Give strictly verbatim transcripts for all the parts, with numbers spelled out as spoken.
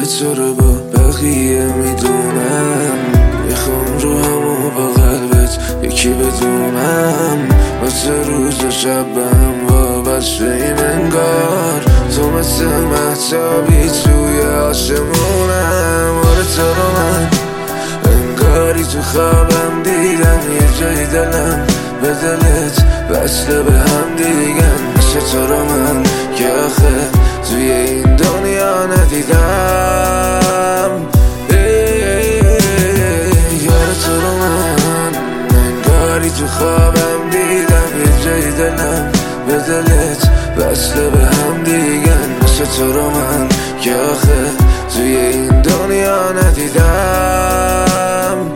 تو رو با بقیه میدونم، میخوام رو همو با قلبت یکی بدونم. واسه روز و شبم وابد شیم انگار، تو مثل مهتابی توی آسمونم. آره تو رو من انگاری تو خوابم دیدم، یه جای دلم به دلت وصله به هم دیگن. مثل تو رو من که آخه توی این دنیا ندیدم. یار تو رو من انگاری تو خوابم دیدم، یه جای دلم به دلت وصله به هم دیگن. مثل تو رو من که آخه توی این دنیا ندیدم.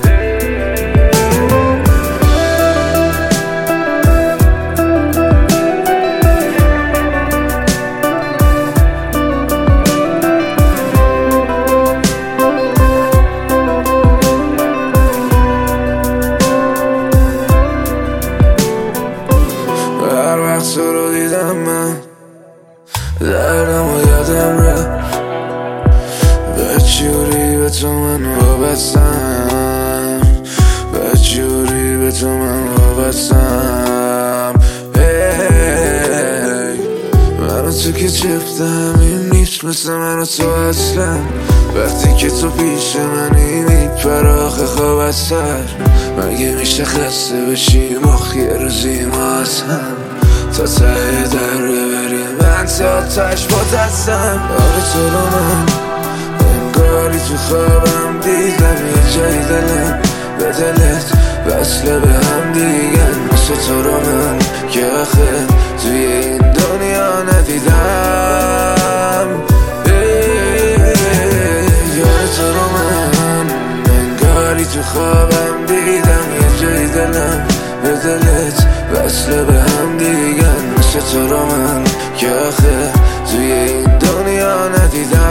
هر وقت تو رو دیدم من دردم و یادم رفت، به جوری به تو من وابستم، به جوری به تو من وابستم. hey. من و تو که جفت همین نیست، مثل من و تو اصلا. وقتی که تو پیش منی میپره آخه خواب از سر. مگه میشه خسته بشی مخ یه روزی ما از هم، تا ته در ببریم من تا تش با دستم. آره تو رو من انگاری تو خوابم دیدم، یه جای دلم به دلت وصله به هم دیگن. مثل تو رو من که آخه توی این دنیا ندیدم. یار تو رو من انگاری تو خوابم دیدم، یه جای دلم به دلت وصله به هم دیگن. مثل تو رو من که آخه توی این دنیا ندیدم.